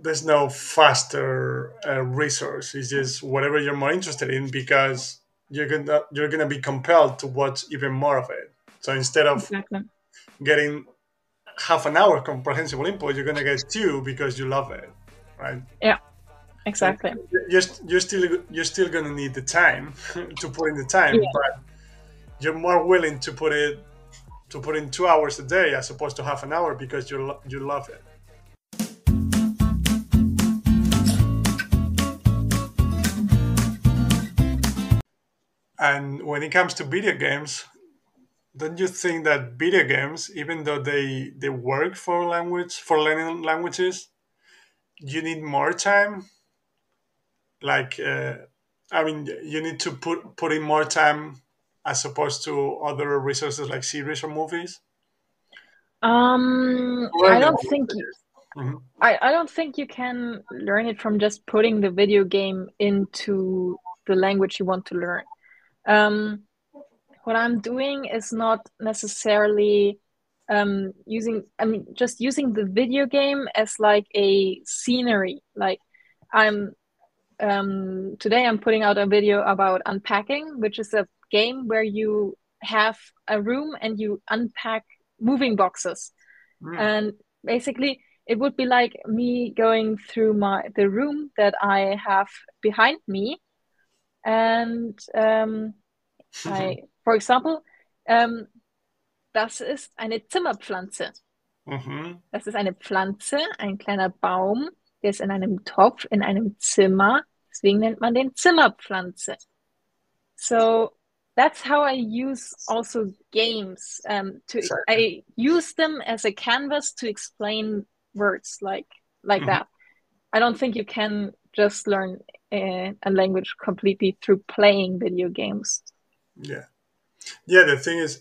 there's no faster resource. It's just whatever you're more interested in, because you're gonna be compelled to watch even more of it. So instead of Exactly. getting half an hour comprehensible input, you're gonna get two because you love it, right? Yeah, So exactly. you're still gonna need the time to put in the time, Yeah. but you're more willing to put in 2 hours a day as opposed to half an hour because you love it. And when it comes to video games, don't you think that video games, even though they work for learning languages, you need more time? Like, I mean, you need to put in more time as opposed to other resources like series or movies. I Learn the don't think languages. Mhm. I don't think you can learn it from just putting the video game into the language you want to learn. Um, what I'm doing is not necessarily just using the video game as like a scenery. Like I'm today I'm putting out a video about unpacking, which is a game where you have a room and you unpack moving boxes. Mm. And basically, it would be like me going through the room that I have behind me, and for example, ähm, das ist eine Zimmerpflanze. Mhm. Das ist eine Pflanze, ein kleiner Baum, der ist in einem Topf, in einem Zimmer. Deswegen nennt man den Zimmerpflanze. So that's how I use also games. Exactly. I use them as a canvas to explain words like Mhm. that. I don't think you can just learn a language completely through playing video games. Yeah. Yeah. The thing is,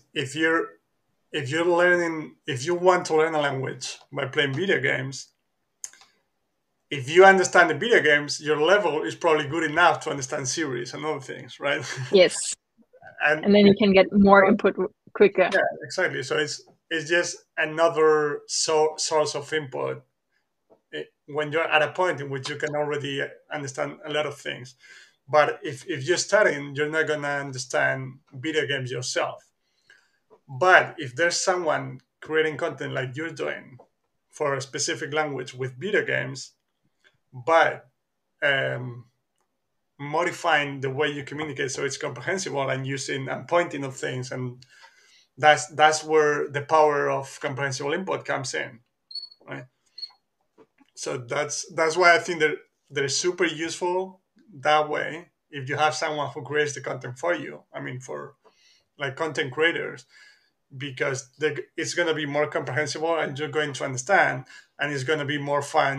if you want to learn a language by playing video games, if you understand the video games, your level is probably good enough to understand series and other things, right? Yes, and and then you can get more input quicker. yeah, exactly. So it's just another source of input when you're at a point in which you can already understand a lot of things. But if you're studying, you're not gonna understand video games yourself. But if there's someone creating content like you're doing for a specific language with video games, but um, modifying the way you communicate so it's comprehensible and using and pointing of things, and that's where the power of comprehensible input comes in, right? So that's why I think that they're super useful that way. If you have someone who creates the content for you, I mean, for like content creators, because it's going to be more comprehensible and you're going to understand, and it's going to be more fun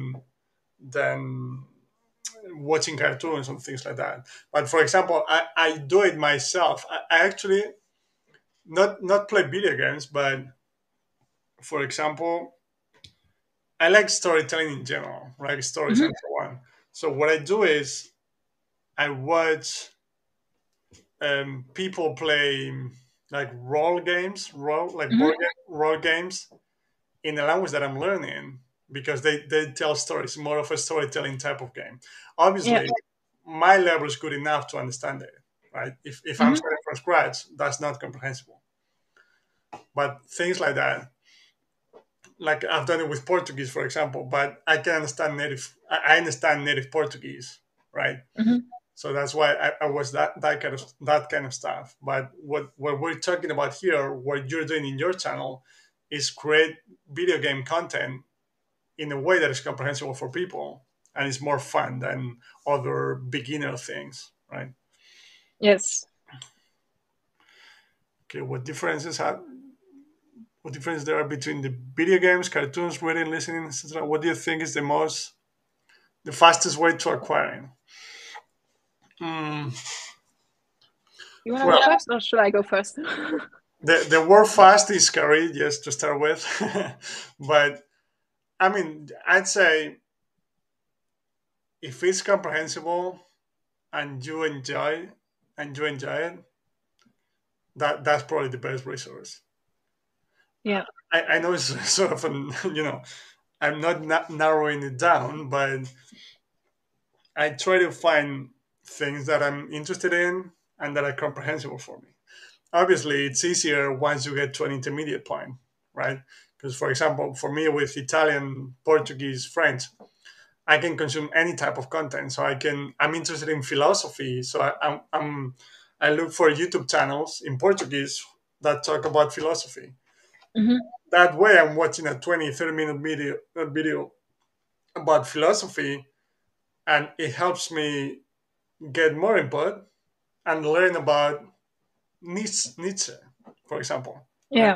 than watching cartoons and things like that. But for example, I do it myself. I actually not play video games, but for example, I like storytelling in general, right? Stories Mhm. and so on. So what I do is I watch people play like role games, Mhm. role games in the language that I'm learning, because they tell stories, more of a storytelling type of game. Yeah. Obviously, my level is good enough to understand it, right? If I'm Mhm. starting from scratch, that's not comprehensible. But things like that, like I've done it with Portuguese, for example, but I understand native Portuguese, right? Mhm. So that's why I was that kind of stuff. But what we're talking about here, what you're doing in your channel, is create video game content in a way that is comprehensible for people and is more fun than other beginner things, right? Yes. Okay, what difference there are between the video games, cartoons, reading, listening, etc.? What do you think is the fastest way to acquiring? Mm, You want to go well, first, or should I go first? the word fast is scary, yes, to start with. But I mean, I'd say if it's comprehensible and you enjoy it, that's probably the best resource. Yeah. I know it's sort of an I'm not narrowing it down, but I try to find things that I'm interested in and that are comprehensible for me. Obviously, it's easier once you get to an intermediate point, right? Because, for example, for me with Italian, Portuguese, French, I can consume any type of content. So I'm interested in philosophy. So I look for YouTube channels in Portuguese that talk about philosophy. Hmm. That way, I'm watching a 20, 30-minute video about philosophy, and it helps me get more input and learn about Nietzsche, for example, right? Yeah.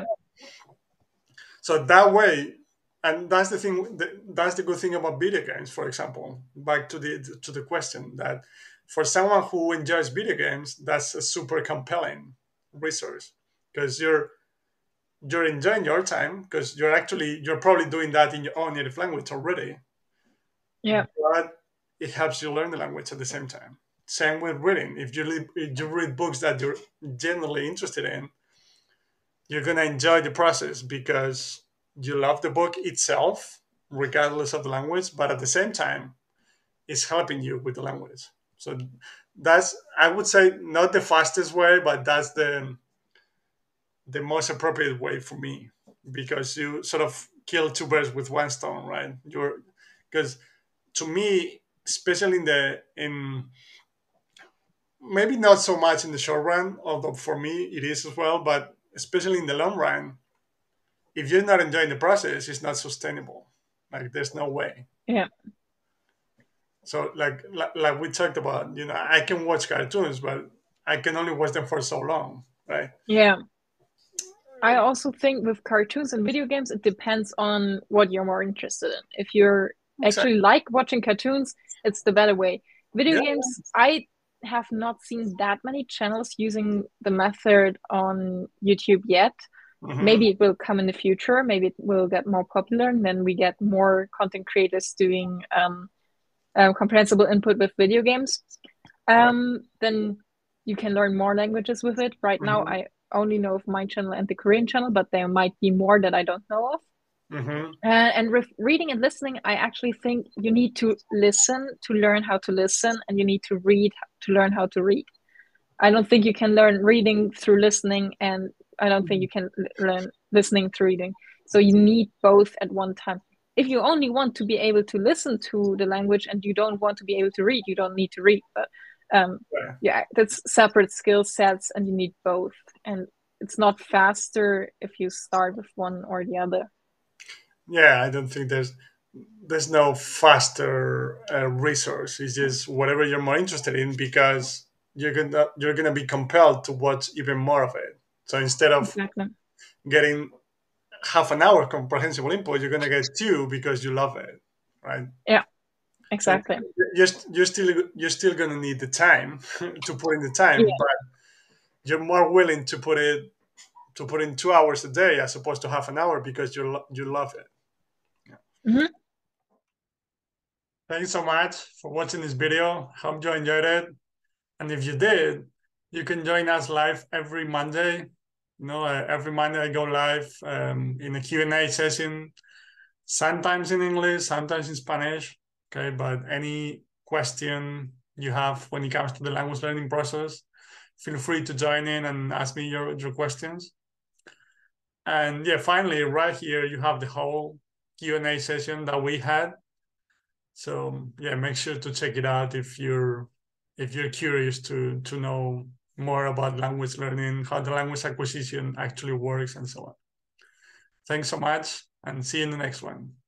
So that way, and that's the thing. That's the good thing about video games. For example, back to the question that for someone who enjoys video games, that's a super compelling resource because you're enjoying your time because you're probably doing that in your own native language already, Yeah. but it helps you learn the language at the same time. Same with reading. If you read books that you're genuinely interested in, you're gonna enjoy the process because you love the book itself, regardless of the language. But at the same time, it's helping you with the language. So that's, I would say, not the fastest way, but that's the most appropriate way for me because you sort of kill two birds with one stone, right? You're because to me, especially in maybe not so much in the short run, although for me it is as well, but especially in the long run, if you're not enjoying the process, it's not sustainable. Like there's no way. Yeah. So like we talked about, I can watch cartoons, but I can only watch them for so long, right? Yeah. I also think with cartoons and video games, it depends on what you're more interested in. If you're Exactly. actually like watching cartoons, it's the better way. Video Yeah. games, I have not seen that many channels using the method on YouTube yet. Hmm. Maybe it will come in the future. Maybe it will get more popular, and then we get more content creators doing comprehensible input with video games. Right. Then you can learn more languages with it. Right now, Hmm. I only know of my channel and the Korean channel, but there might be more that I don't know of. Hmm. And with reading and listening, I actually think you need to listen to learn how to listen, and you need to read to learn how to read. I don't think you can learn reading through listening, and I don't think you can learn listening through reading. So you need both at one time. If you only want to be able to listen to the language and you don't want to be able to read, you don't need to read. But um, Right. yeah, that's separate skill sets, and you need both. And it's not faster if you start with one or the other. Yeah, I don't think there's no faster resource. It's just whatever you're more interested in because you're gonna be compelled to watch even more of it. So instead of Exactly. getting half an hour comprehensible input, you're gonna get two because you love it, right? Yeah, So exactly. you're still gonna need the time to put in the time, Yeah. but you're more willing to put in 2 hours a day as opposed to half an hour because you love it. Yeah. Hmm. Thanks so much for watching this video. Hope you enjoyed it. And if you did, you can join us live every Monday. Every Monday I go live in a Q&A session, sometimes in English, sometimes in Spanish. Okay, but any question you have when it comes to the language learning process, feel free to join in and ask me your questions. And yeah, finally, right here, you have the whole Q&A session that we had. So yeah, make sure to check it out if you're curious to know more about language learning, how the language acquisition actually works, and so on. Thanks so much, and see you in the next one.